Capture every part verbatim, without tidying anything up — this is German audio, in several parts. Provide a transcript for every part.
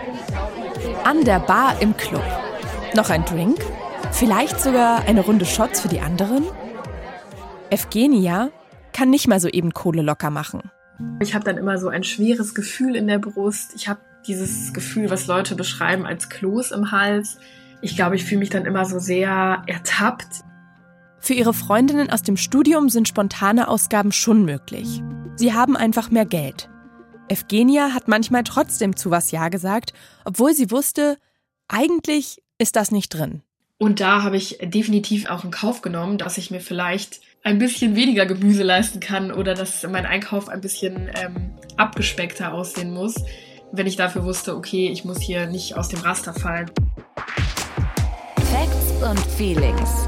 An der Bar im Club. Noch ein Drink? Vielleicht sogar eine Runde Shots für die anderen? Evgenia kann nicht mal so eben Kohle locker machen. Ich habe dann immer so ein schweres Gefühl in der Brust. Ich habe dieses Gefühl, was Leute beschreiben als Kloß im Hals. Ich glaube, ich fühle mich dann immer so sehr ertappt. Für ihre Freundinnen aus dem Studium sind spontane Ausgaben schon möglich. Sie haben einfach mehr Geld. Evgenia hat manchmal trotzdem zu was Ja gesagt, obwohl sie wusste, eigentlich ist das nicht drin. Und da habe ich definitiv auch in Kauf genommen, dass ich mir vielleicht ein bisschen weniger Gemüse leisten kann oder dass mein Einkauf ein bisschen ähm, abgespeckter aussehen muss, wenn ich dafür wusste, okay, ich muss hier nicht aus dem Raster fallen. Facts und Feelings.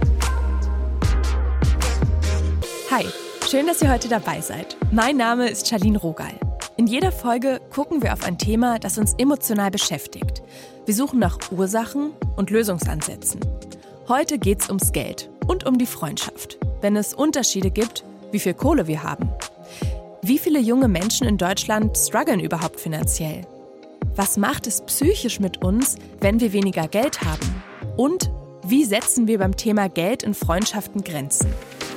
Hi, schön, dass ihr heute dabei seid. Mein Name ist Charlene Rogal. In jeder Folge gucken wir auf ein Thema, das uns emotional beschäftigt. Wir suchen nach Ursachen und Lösungsansätzen. Heute geht's ums Geld und um die Freundschaft, wenn es Unterschiede gibt, wie viel Kohle wir haben. Wie viele junge Menschen in Deutschland strugglen überhaupt finanziell? Was macht es psychisch mit uns, wenn wir weniger Geld haben? Und wie setzen wir beim Thema Geld in Freundschaften Grenzen?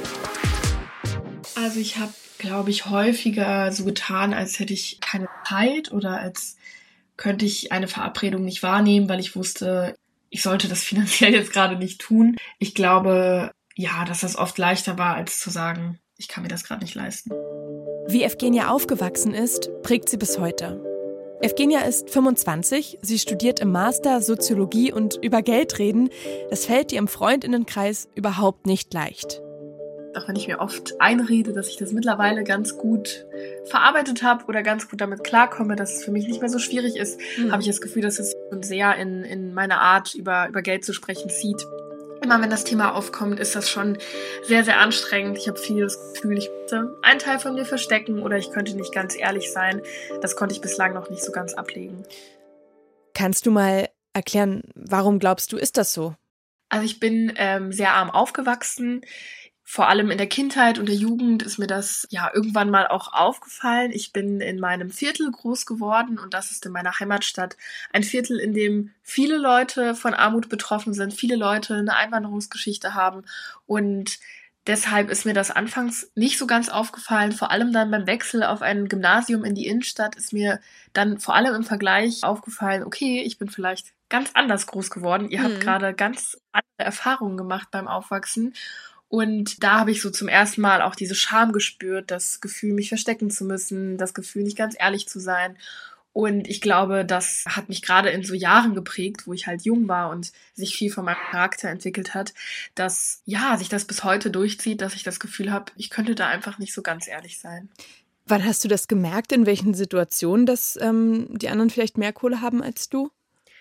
Also ich habe, glaube ich, häufiger so getan, als hätte ich keine Zeit oder als könnte ich eine Verabredung nicht wahrnehmen, weil ich wusste, ich sollte das finanziell jetzt gerade nicht tun. Ich glaube, ja, dass das oft leichter war, als zu sagen, ich kann mir das gerade nicht leisten. Wie Evgenia aufgewachsen ist, prägt sie bis heute. Evgenia ist fünfundzwanzig, sie studiert im Master Soziologie und über Geld reden, das fällt ihr im Freundinnenkreis überhaupt nicht leicht. Auch wenn ich mir oft einrede, dass ich das mittlerweile ganz gut verarbeitet habe oder ganz gut damit klarkomme, dass es für mich nicht mehr so schwierig ist, mhm. habe ich das Gefühl, dass es sehr in, in meine Art, über, über Geld zu sprechen, zieht. Immer wenn das Thema aufkommt, ist das schon sehr, sehr anstrengend. Ich habe viel das Gefühl, ich müsste einen Teil von mir verstecken oder ich könnte nicht ganz ehrlich sein. Das konnte ich bislang noch nicht so ganz ablegen. Kannst du mal erklären, warum glaubst du, ist das so? Also ich bin ähm, sehr arm aufgewachsen. Vor allem in der Kindheit und der Jugend ist mir das ja irgendwann mal auch aufgefallen. Ich bin in meinem Viertel groß geworden und das ist in meiner Heimatstadt ein Viertel, in dem viele Leute von Armut betroffen sind, viele Leute eine Einwanderungsgeschichte haben und deshalb ist mir das anfangs nicht so ganz aufgefallen. Vor allem dann beim Wechsel auf ein Gymnasium in die Innenstadt ist mir dann vor allem im Vergleich aufgefallen, okay, ich bin vielleicht ganz anders groß geworden. Ihr mhm. habt gerade ganz andere Erfahrungen gemacht beim Aufwachsen. Und da habe ich so zum ersten Mal auch diese Scham gespürt, das Gefühl, mich verstecken zu müssen, das Gefühl, nicht ganz ehrlich zu sein. Und ich glaube, das hat mich gerade in so Jahren geprägt, wo ich halt jung war und sich viel von meinem Charakter entwickelt hat, dass ja, sich das bis heute durchzieht, dass ich das Gefühl habe, ich könnte da einfach nicht so ganz ehrlich sein. Wann hast du das gemerkt, in welchen Situationen, dass ähm, die anderen vielleicht mehr Kohle haben als du?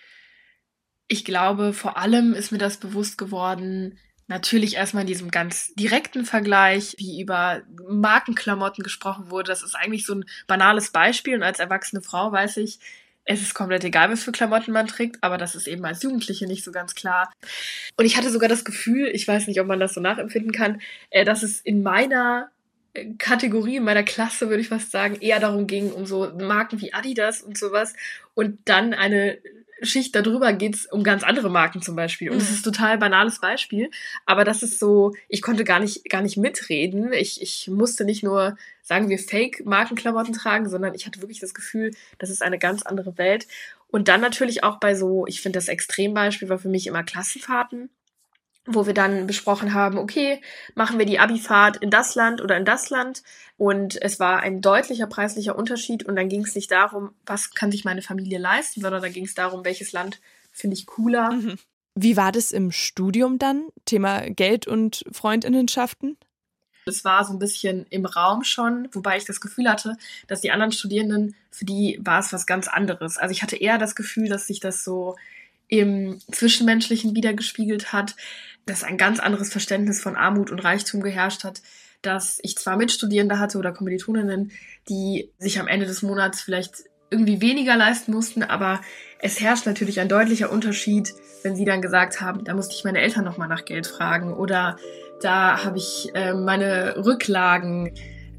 Ich glaube, vor allem ist mir das bewusst geworden, natürlich erstmal in diesem ganz direkten Vergleich, wie über Markenklamotten gesprochen wurde. Das ist eigentlich so ein banales Beispiel und als erwachsene Frau weiß ich, es ist komplett egal, was für Klamotten man trägt, aber das ist eben als Jugendliche nicht so ganz klar. Und ich hatte sogar das Gefühl, ich weiß nicht, ob man das so nachempfinden kann, dass es in meiner Kategorie, in meiner Klasse, würde ich fast sagen, eher darum ging, um so Marken wie Adidas und sowas und dann eine Schicht darüber geht's um ganz andere Marken zum Beispiel. Und es mhm. ist ein total banales Beispiel. Aber das ist so, ich konnte gar nicht, gar nicht mitreden. Ich, ich musste nicht nur, sagen wir, Fake-Markenklamotten tragen, sondern ich hatte wirklich das Gefühl, das ist eine ganz andere Welt. Und dann natürlich auch bei so, ich finde das Extrembeispiel war für mich immer Klassenfahrten, wo wir dann besprochen haben, okay, machen wir die Abifahrt in das Land oder in das Land. Und es war ein deutlicher preislicher Unterschied. Und dann ging es nicht darum, was kann sich meine Familie leisten, sondern da ging es darum, welches Land finde ich cooler. Mhm. Wie war das im Studium dann? Thema Geld und Freundinnenschaften? Es war so ein bisschen im Raum schon, wobei ich das Gefühl hatte, dass die anderen Studierenden, für die war es was ganz anderes. Also ich hatte eher das Gefühl, dass sich das so im Zwischenmenschlichen wiedergespiegelt hat, dass ein ganz anderes Verständnis von Armut und Reichtum geherrscht hat, dass ich zwar Mitstudierende hatte oder Kommilitoninnen, die sich am Ende des Monats vielleicht irgendwie weniger leisten mussten, aber es herrscht natürlich ein deutlicher Unterschied, wenn sie dann gesagt haben, da musste ich meine Eltern nochmal nach Geld fragen oder da habe ich äh, meine Rücklagen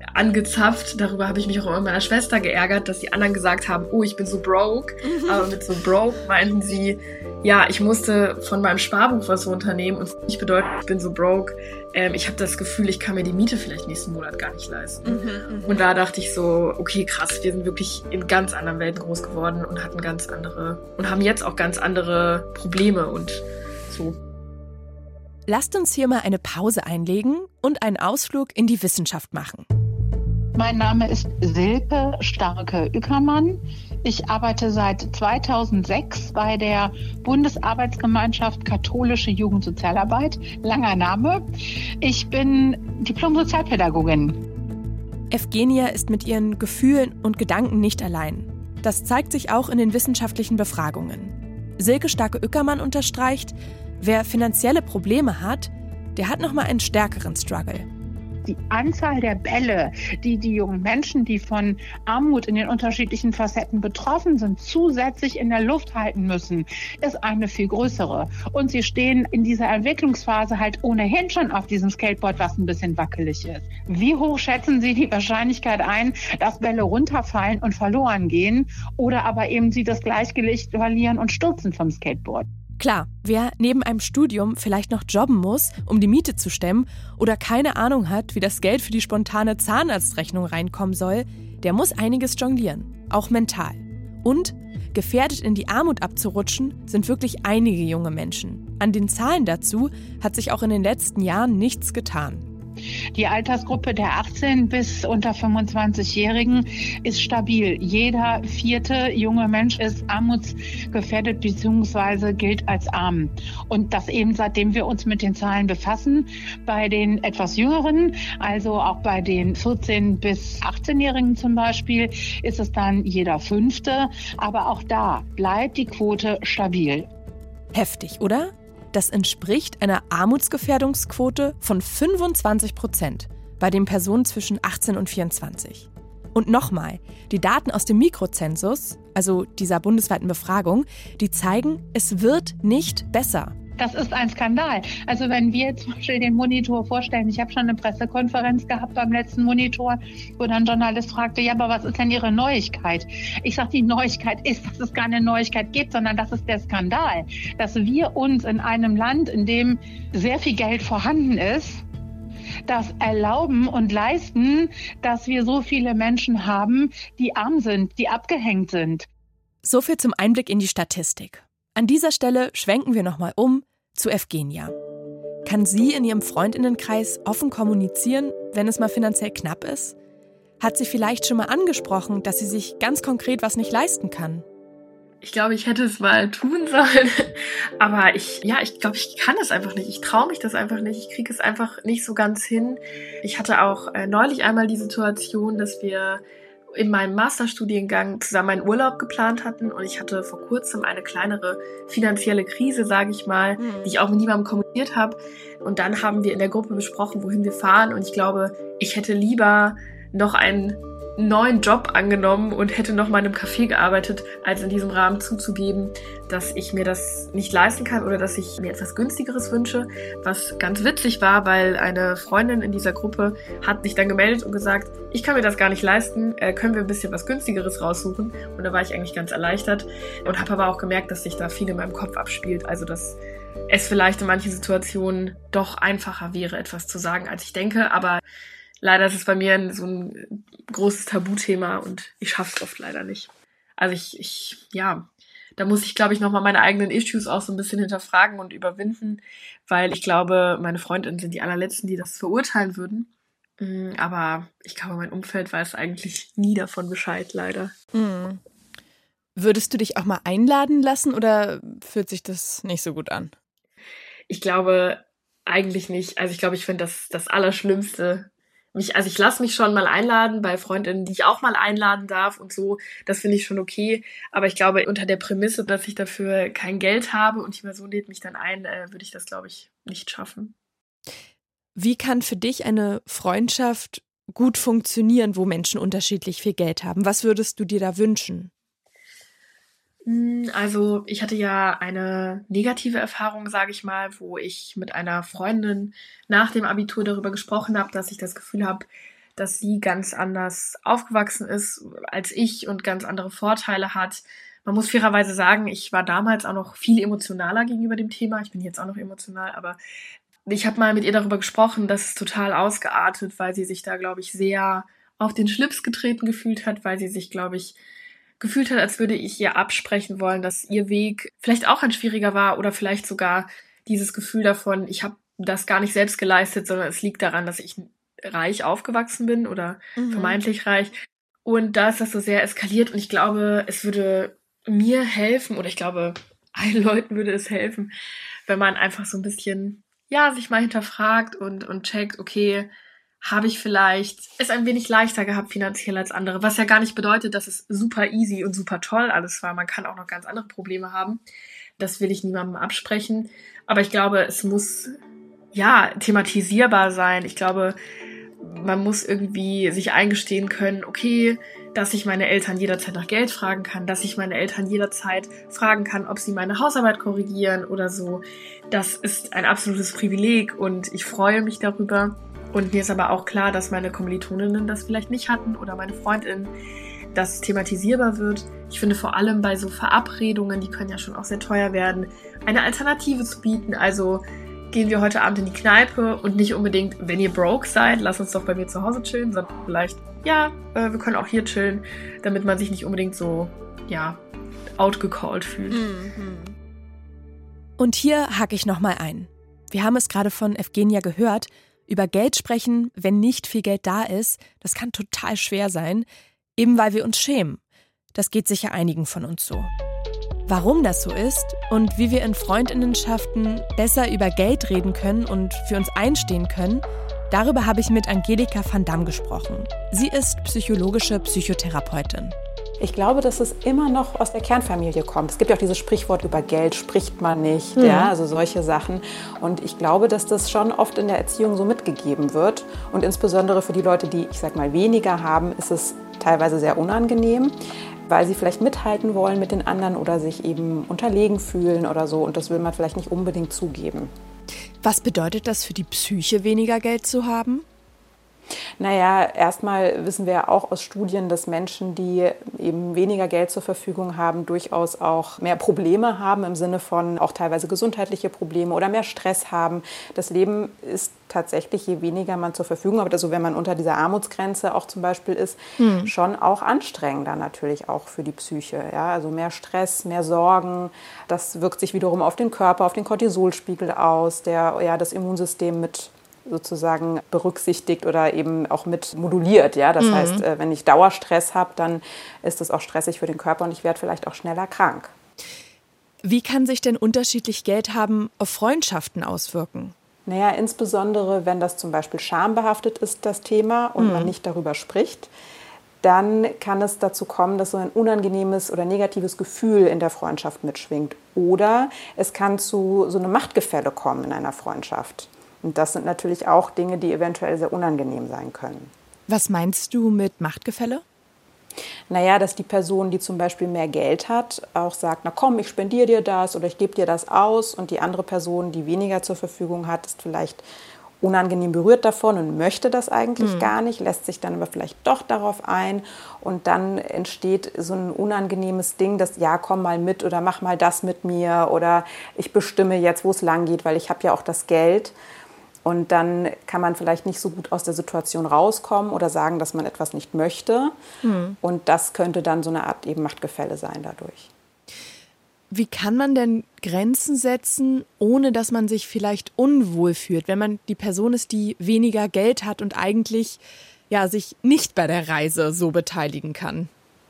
angezapft. Darüber habe ich mich auch immer mit meiner Schwester geärgert, dass die anderen gesagt haben, oh, ich bin so broke. Mhm. Aber mit so broke meinten sie, ja, ich musste von meinem Sparbuch was runternehmen und nicht bedeutet, ich bin so broke. Ähm, ich habe das Gefühl, ich kann mir die Miete vielleicht nächsten Monat gar nicht leisten. Mhm, und da dachte ich so, okay, krass, wir sind wirklich in ganz anderen Welten groß geworden und hatten ganz andere und haben jetzt auch ganz andere Probleme und so. Lasst uns hier mal eine Pause einlegen und einen Ausflug in die Wissenschaft machen. Mein Name ist Silke Starke-Ueckermann. Ich arbeite seit zweitausendsechs bei der Bundesarbeitsgemeinschaft Katholische Jugendsozialarbeit. Langer Name. Ich bin Diplom-Sozialpädagogin. Evgenia ist mit ihren Gefühlen und Gedanken nicht allein. Das zeigt sich auch in den wissenschaftlichen Befragungen. Silke Starke-Ueckermann unterstreicht, wer finanzielle Probleme hat, der hat nochmal einen stärkeren Struggle. Die Anzahl der Bälle, die die jungen Menschen, die von Armut in den unterschiedlichen Facetten betroffen sind, zusätzlich in der Luft halten müssen, ist eine viel größere. Und sie stehen in dieser Entwicklungsphase halt ohnehin schon auf diesem Skateboard, was ein bisschen wackelig ist. Wie hoch schätzen Sie die Wahrscheinlichkeit ein, dass Bälle runterfallen und verloren gehen oder aber eben sie das Gleichgewicht verlieren und stürzen vom Skateboard? Klar, wer neben einem Studium vielleicht noch jobben muss, um die Miete zu stemmen oder keine Ahnung hat, wie das Geld für die spontane Zahnarztrechnung reinkommen soll, der muss einiges jonglieren, auch mental. Und gefährdet in die Armut abzurutschen, sind wirklich einige junge Menschen. An den Zahlen dazu hat sich auch in den letzten Jahren nichts getan. Die Altersgruppe der achtzehn bis unter fünfundzwanzigjährigen ist stabil. Jeder vierte junge Mensch ist armutsgefährdet bzw. gilt als arm. Und das eben seitdem wir uns mit den Zahlen befassen. Bei den etwas Jüngeren, also auch bei den vierzehn bis achtzehnjährigen zum Beispiel, ist es dann jeder fünfte. Aber auch da bleibt die Quote stabil. Heftig, oder? Das entspricht einer Armutsgefährdungsquote von fünfundzwanzig Prozent bei den Personen zwischen achtzehn und vierundzwanzig. Und nochmal, die Daten aus dem Mikrozensus, also dieser bundesweiten Befragung, die zeigen, es wird nicht besser. Das ist ein Skandal. Also wenn wir zum Beispiel den Monitor vorstellen, ich habe schon eine Pressekonferenz gehabt beim letzten Monitor, wo dann ein Journalist fragte, ja, aber was ist denn Ihre Neuigkeit? Ich sage, die Neuigkeit ist, dass es keine Neuigkeit gibt, sondern das ist der Skandal, dass wir uns in einem Land, in dem sehr viel Geld vorhanden ist, das erlauben und leisten, dass wir so viele Menschen haben, die arm sind, die abgehängt sind. So viel zum Einblick in die Statistik. An dieser Stelle schwenken wir nochmal um zu Evgenia. Kann sie in ihrem Freundinnenkreis offen kommunizieren, wenn es mal finanziell knapp ist? Hat sie vielleicht schon mal angesprochen, dass sie sich ganz konkret was nicht leisten kann? Ich glaube, ich hätte es mal tun sollen, aber ich, ja, ich glaube, ich kann es einfach nicht. Ich traue mich das einfach nicht. Ich kriege es einfach nicht so ganz hin. Ich hatte auch äh, neulich einmal die Situation, dass wir in meinem Masterstudiengang zusammen einen Urlaub geplant hatten und ich hatte vor kurzem eine kleinere finanzielle Krise, sage ich mal, mhm. die ich auch mit niemandem kommuniziert habe. Und dann haben wir in der Gruppe besprochen, wohin wir fahren und ich glaube, ich hätte lieber noch einen neuen Job angenommen und hätte noch mal in einem Café gearbeitet, als in diesem Rahmen zuzugeben, dass ich mir das nicht leisten kann oder dass ich mir etwas Günstigeres wünsche. Was ganz witzig war, weil eine Freundin in dieser Gruppe hat sich dann gemeldet und gesagt, ich kann mir das gar nicht leisten, äh, können wir ein bisschen was Günstigeres raussuchen? Und da war ich eigentlich ganz erleichtert und habe aber auch gemerkt, dass sich da viel in meinem Kopf abspielt. Also dass es vielleicht in manchen Situationen doch einfacher wäre, etwas zu sagen, als ich denke, aber leider ist es bei mir ein, so ein großes Tabuthema und ich schaffe es oft leider nicht. Also ich, ich, ja, da muss ich, glaube ich, nochmal meine eigenen Issues auch so ein bisschen hinterfragen und überwinden, weil ich glaube, meine Freundinnen sind die allerletzten, die das verurteilen würden. Aber ich glaube, mein Umfeld weiß eigentlich nie davon Bescheid, leider. Mhm. Würdest du dich auch mal einladen lassen oder fühlt sich das nicht so gut an? Ich glaube eigentlich nicht. Also ich glaube, ich finde das das Allerschlimmste. Mich, also ich lasse mich schon mal einladen bei Freundinnen, die ich auch mal einladen darf und so. Das finde ich schon okay. Aber ich glaube, unter der Prämisse, dass ich dafür kein Geld habe und die Person lädt mich dann ein, äh, würde ich das, glaube ich, nicht schaffen. Wie kann für dich eine Freundschaft gut funktionieren, wo Menschen unterschiedlich viel Geld haben? Was würdest du dir da wünschen? Also ich hatte ja eine negative Erfahrung, sage ich mal, wo ich mit einer Freundin nach dem Abitur darüber gesprochen habe, dass ich das Gefühl habe, dass sie ganz anders aufgewachsen ist als ich und ganz andere Vorteile hat. Man muss fairerweise sagen, ich war damals auch noch viel emotionaler gegenüber dem Thema. Ich bin jetzt auch noch emotional, aber ich habe mal mit ihr darüber gesprochen, dass es total ausgeartet, weil sie sich da, glaube ich, sehr auf den Schlips getreten gefühlt hat, weil sie sich, glaube ich, gefühlt hat, als würde ich ihr absprechen wollen, dass ihr Weg vielleicht auch ein schwieriger war oder vielleicht sogar dieses Gefühl davon, ich habe das gar nicht selbst geleistet, sondern es liegt daran, dass ich reich aufgewachsen bin oder mhm. vermeintlich reich. Und da ist das so sehr eskaliert und ich glaube, es würde mir helfen oder ich glaube, allen Leuten würde es helfen, wenn man einfach so ein bisschen, ja, sich mal hinterfragt und, und checkt, okay, habe ich vielleicht es ein wenig leichter gehabt finanziell als andere, was ja gar nicht bedeutet, dass es super easy und super toll alles war. Man kann auch noch ganz andere Probleme haben. Das will ich niemandem absprechen. Aber ich glaube, es muss, ja, thematisierbar sein. Ich glaube, man muss irgendwie sich eingestehen können, okay, dass ich meine Eltern jederzeit nach Geld fragen kann, dass ich meine Eltern jederzeit fragen kann, ob sie meine Hausarbeit korrigieren oder so. Das ist ein absolutes Privileg und ich freue mich darüber. Und mir ist aber auch klar, dass meine Kommilitoninnen das vielleicht nicht hatten oder meine Freundinnen, dass es thematisierbar wird. Ich finde vor allem bei so Verabredungen, die können ja schon auch sehr teuer werden, eine Alternative zu bieten. Also gehen wir heute Abend in die Kneipe und nicht unbedingt, wenn ihr broke seid, lasst uns doch bei mir zu Hause chillen, sondern vielleicht, ja, äh, wir können auch hier chillen, damit man sich nicht unbedingt so, ja, outgecalled fühlt. Mhm. Und hier hake ich nochmal ein. Wir haben es gerade von Evgenia gehört, über Geld sprechen, wenn nicht viel Geld da ist, das kann total schwer sein, eben weil wir uns schämen. Das geht sicher einigen von uns so. Warum das so ist und wie wir in Freundinnenschaften besser über Geld reden können und für uns einstehen können, darüber habe ich mit Angelika van Dam gesprochen. Sie ist psychologische Psychotherapeutin. Ich glaube, dass es immer noch aus der Kernfamilie kommt. Es gibt ja auch dieses Sprichwort, über Geld spricht man nicht, mhm. ja, also solche Sachen. Und ich glaube, dass das schon oft in der Erziehung so mitgegeben wird. Und insbesondere für die Leute, die, ich sag mal, weniger haben, ist es teilweise sehr unangenehm, weil sie vielleicht mithalten wollen mit den anderen oder sich eben unterlegen fühlen oder so. Und das will man vielleicht nicht unbedingt zugeben. Was bedeutet das für die Psyche, weniger Geld zu haben? Naja, erstmal wissen wir auch aus Studien, dass Menschen, die eben weniger Geld zur Verfügung haben, durchaus auch mehr Probleme haben, im Sinne von auch teilweise gesundheitliche Probleme oder mehr Stress haben. Das Leben ist tatsächlich, je weniger man zur Verfügung hat, also wenn man unter dieser Armutsgrenze auch zum Beispiel ist, hm. schon auch anstrengender natürlich auch für die Psyche. Ja? Also mehr Stress, mehr Sorgen, das wirkt sich wiederum auf den Körper, auf den Cortisolspiegel aus, der ja das Immunsystem mit sozusagen berücksichtigt oder eben auch mit moduliert. Ja? Das mhm. heißt, wenn ich Dauerstress habe, dann ist das auch stressig für den Körper und ich werde vielleicht auch schneller krank. Wie kann sich denn unterschiedlich Geld haben auf Freundschaften auswirken? Naja, insbesondere wenn das zum Beispiel schambehaftet ist, das Thema, und mhm. man nicht darüber spricht, dann kann es dazu kommen, dass so ein unangenehmes oder negatives Gefühl in der Freundschaft mitschwingt. Oder es kann zu so einem Machtgefälle kommen in einer Freundschaft. Und das sind natürlich auch Dinge, die eventuell sehr unangenehm sein können. Was meinst du mit Machtgefälle? Naja, dass die Person, die zum Beispiel mehr Geld hat, auch sagt, na komm, ich spendiere dir das oder ich gebe dir das aus. Und die andere Person, die weniger zur Verfügung hat, ist vielleicht unangenehm berührt davon und möchte das eigentlich mhm. gar nicht, lässt sich dann aber vielleicht doch darauf ein. Und dann entsteht so ein unangenehmes Ding, dass ja, komm mal mit oder mach mal das mit mir oder ich bestimme jetzt, wo es lang geht, weil ich habe ja auch das Geld. Und dann kann man vielleicht nicht so gut aus der Situation rauskommen oder sagen, dass man etwas nicht möchte. Mhm. Und das könnte dann so eine Art eben Machtgefälle sein dadurch. Wie kann man denn Grenzen setzen, ohne dass man sich vielleicht unwohl fühlt, wenn man die Person ist, die weniger Geld hat und eigentlich ja, sich nicht bei der Reise so beteiligen kann?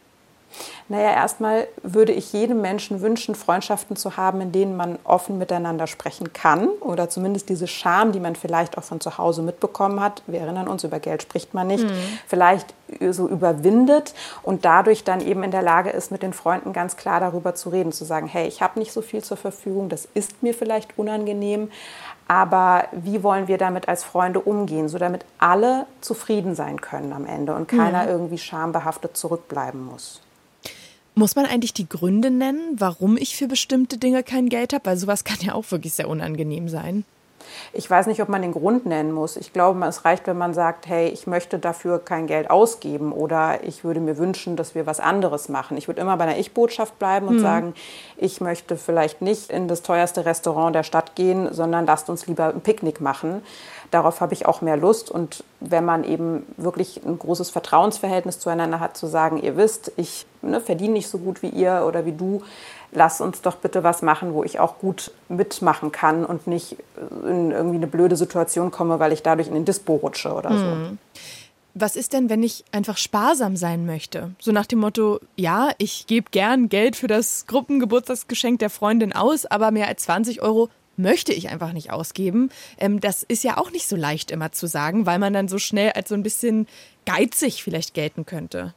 Naja, erstmal würde ich jedem Menschen wünschen, Freundschaften zu haben, in denen man offen miteinander sprechen kann oder zumindest diese Scham, die man vielleicht auch von zu Hause mitbekommen hat, wir erinnern uns, über Geld spricht man nicht, mhm. vielleicht so überwindet und dadurch dann eben in der Lage ist, mit den Freunden ganz klar darüber zu reden, zu sagen, hey, ich habe nicht so viel zur Verfügung, das ist mir vielleicht unangenehm, aber wie wollen wir damit als Freunde umgehen, so damit alle zufrieden sein können am Ende und keiner mhm. irgendwie schambehaftet zurückbleiben muss. Muss man eigentlich die Gründe nennen, warum ich für bestimmte Dinge kein Geld habe? Weil sowas kann ja auch wirklich sehr unangenehm sein. Ich weiß nicht, ob man den Grund nennen muss. Ich glaube, es reicht, wenn man sagt, hey, ich möchte dafür kein Geld ausgeben oder ich würde mir wünschen, dass wir was anderes machen. Ich würde immer bei einer Ich-Botschaft bleiben und hm. sagen, ich möchte vielleicht nicht in das teuerste Restaurant der Stadt gehen, sondern lasst uns lieber ein Picknick machen. Darauf habe ich auch mehr Lust. Und wenn man eben wirklich ein großes Vertrauensverhältnis zueinander hat, zu sagen, ihr wisst, ich ne, verdiene nicht so gut wie ihr oder wie du, lass uns doch bitte was machen, wo ich auch gut mitmachen kann und nicht in irgendwie eine blöde Situation komme, weil ich dadurch in den Dispo rutsche oder so. Hm. Was ist denn, wenn ich einfach sparsam sein möchte? So nach dem Motto, ja, ich gebe gern Geld für das Gruppengeburtstagsgeschenk der Freundin aus, aber mehr als zwanzig Euro möchte ich einfach nicht ausgeben. Ähm, das ist ja auch nicht so leicht immer zu sagen, weil man dann so schnell als so ein bisschen geizig vielleicht gelten könnte.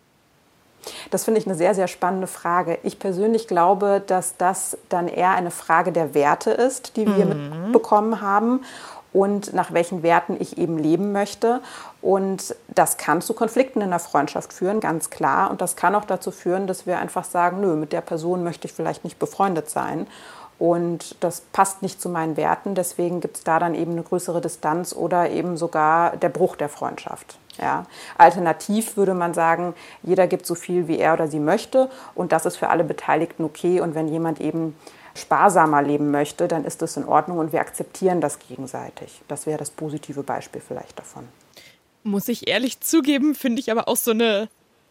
Das finde ich eine sehr, sehr spannende Frage. Ich persönlich glaube, dass das dann eher eine Frage der Werte ist, die wir mhm. mitbekommen haben und nach welchen Werten ich eben leben möchte. Und das kann zu Konflikten in der Freundschaft führen, ganz klar. Und das kann auch dazu führen, dass wir einfach sagen, nö, mit der Person möchte ich vielleicht nicht befreundet sein. Und das passt nicht zu meinen Werten, deswegen gibt es da dann eben eine größere Distanz oder eben sogar der Bruch der Freundschaft. Ja. Alternativ würde man sagen, jeder gibt so viel, wie er oder sie möchte und das ist für alle Beteiligten okay. Und wenn jemand eben sparsamer leben möchte, dann ist das in Ordnung und wir akzeptieren das gegenseitig. Das wäre das positive Beispiel vielleicht davon. Muss ich ehrlich zugeben, finde ich aber auch so eine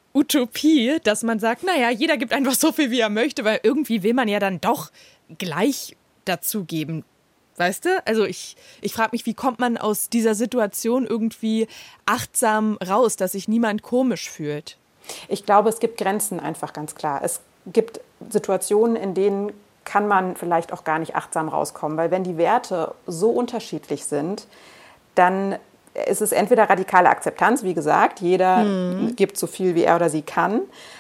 Utopie, dass man sagt, naja, jeder gibt einfach so viel, wie er möchte, weil irgendwie will man ja dann doch gleich dazugeben. Weißt du? Also ich, ich frage mich, wie kommt man aus dieser Situation irgendwie achtsam raus, dass sich niemand komisch fühlt? Ich glaube, es gibt Grenzen einfach ganz klar. Es gibt Situationen, in denen kann man vielleicht auch gar nicht achtsam rauskommen, weil wenn die Werte so unterschiedlich sind, dann ist es entweder radikale Akzeptanz, wie gesagt, jeder mhm. gibt so viel, wie er oder sie kann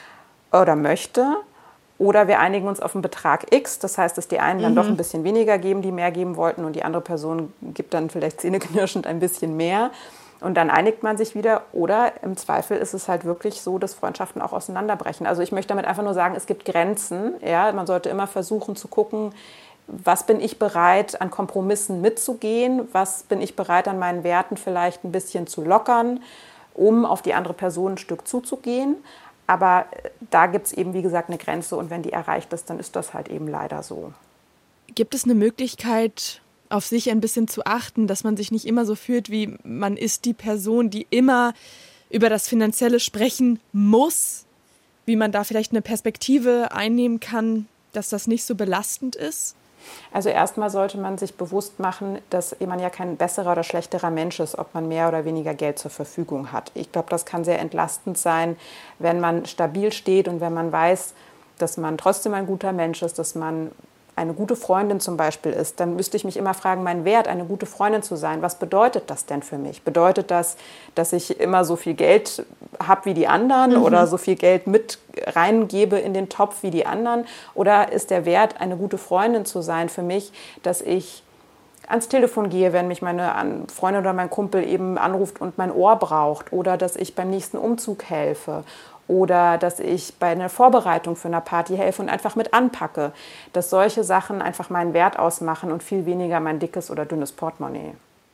oder möchte. Oder wir einigen uns auf einen Betrag X, das heißt, dass die einen dann mhm. doch ein bisschen weniger geben, die mehr geben wollten und die andere Person gibt dann vielleicht zähneknirschend ein bisschen mehr und dann einigt man sich wieder. Oder im Zweifel ist es halt wirklich so, dass Freundschaften auch auseinanderbrechen. Also ich möchte damit einfach nur sagen, es gibt Grenzen. Ja? Man sollte immer versuchen zu gucken, was bin ich bereit, an Kompromissen mitzugehen, was bin ich bereit, an meinen Werten vielleicht ein bisschen zu lockern, um auf die andere Person ein Stück zuzugehen. Aber da gibt es eben, wie gesagt, eine Grenze und wenn die erreicht ist, dann ist das halt eben leider so. Gibt es eine Möglichkeit, auf sich ein bisschen zu achten, dass man sich nicht immer so fühlt, wie man ist die Person, die immer über das Finanzielle sprechen muss? Wie man da vielleicht eine Perspektive einnehmen kann, dass das nicht so belastend ist? Also erstmal sollte man sich bewusst machen, dass man ja kein besserer oder schlechterer Mensch ist, ob man mehr oder weniger Geld zur Verfügung hat. Ich glaube, das kann sehr entlastend sein, wenn man stabil steht und wenn man weiß, dass man trotzdem ein guter Mensch ist, dass man eine gute Freundin zum Beispiel ist, dann müsste ich mich immer fragen, mein Wert, eine gute Freundin zu sein, was bedeutet das denn für mich? Bedeutet das, dass ich immer so viel Geld habe wie die anderen mhm. oder so viel Geld mit reingebe in den Topf wie die anderen? Oder ist der Wert, eine gute Freundin zu sein für mich, dass ich ans Telefon gehe, wenn mich meine Freundin oder mein Kumpel eben anruft und mein Ohr braucht oder dass ich beim nächsten Umzug helfe? Oder dass ich bei einer Vorbereitung für eine Party helfe und einfach mit anpacke. Dass solche Sachen einfach meinen Wert ausmachen und viel weniger mein dickes oder dünnes Portemonnaie.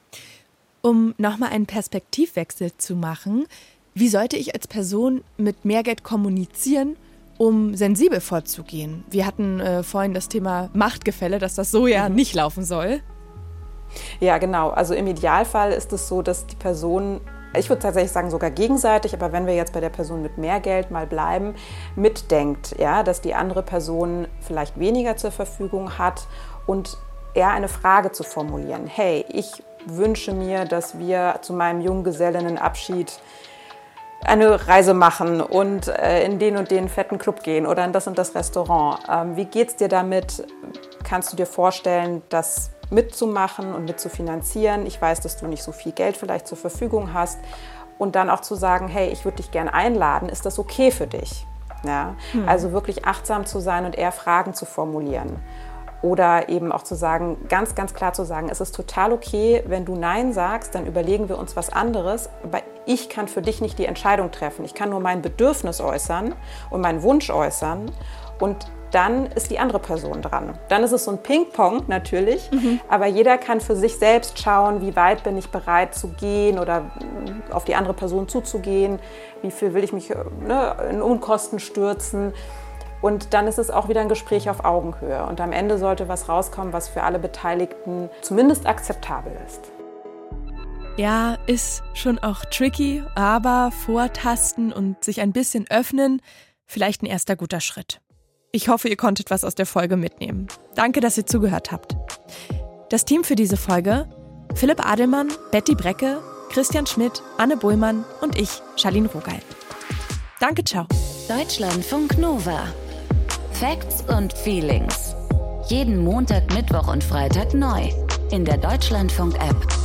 Um nochmal einen Perspektivwechsel zu machen, wie sollte ich als Person mit mehr Geld kommunizieren, um sensibel vorzugehen? Wir hatten äh, vorhin das Thema Machtgefälle, dass das so ja mhm. nicht laufen soll. Ja, genau. Also im Idealfall ist es so, dass die Person, ich würde tatsächlich sagen sogar gegenseitig, aber wenn wir jetzt bei der Person mit mehr Geld mal bleiben, mitdenkt, ja, dass die andere Person vielleicht weniger zur Verfügung hat und eher eine Frage zu formulieren. Hey, ich wünsche mir, dass wir zu meinem Junggesellinnenabschied eine Reise machen und äh, in den und den fetten Club gehen oder in das und das Restaurant. Ähm, wie geht's dir damit? Kannst du dir vorstellen, das mitzumachen und mitzufinanzieren? Ich weiß, dass du nicht so viel Geld vielleicht zur Verfügung hast. Und dann auch zu sagen, hey, ich würde dich gerne einladen. Ist das okay für dich? Ja? Hm. Also wirklich achtsam zu sein und eher Fragen zu formulieren. Oder eben auch zu sagen, ganz, ganz klar zu sagen, es ist total okay, wenn du Nein sagst, dann überlegen wir uns was anderes. Aber ich kann für dich nicht die Entscheidung treffen. Ich kann nur mein Bedürfnis äußern und meinen Wunsch äußern. Und dann ist die andere Person dran. Dann ist es so ein Ping-Pong natürlich, mhm. aber jeder kann für sich selbst schauen, wie weit bin ich bereit zu gehen oder auf die andere Person zuzugehen, wie viel will ich mich ne, in Unkosten stürzen. Und dann ist es auch wieder ein Gespräch auf Augenhöhe. Und am Ende sollte was rauskommen, was für alle Beteiligten zumindest akzeptabel ist. Ja, ist schon auch tricky, aber vortasten und sich ein bisschen öffnen, vielleicht ein erster guter Schritt. Ich hoffe, ihr konntet was aus der Folge mitnehmen. Danke, dass ihr zugehört habt. Das Team für diese Folge: Philipp Adelmann, Betty Brecke, Christian Schmidt, Anne Bullmann und ich, Charlene Rogal. Danke, ciao. Deutschlandfunk Nova. Facts und Feelings. Jeden Montag, Mittwoch und Freitag neu. In der Deutschlandfunk-App.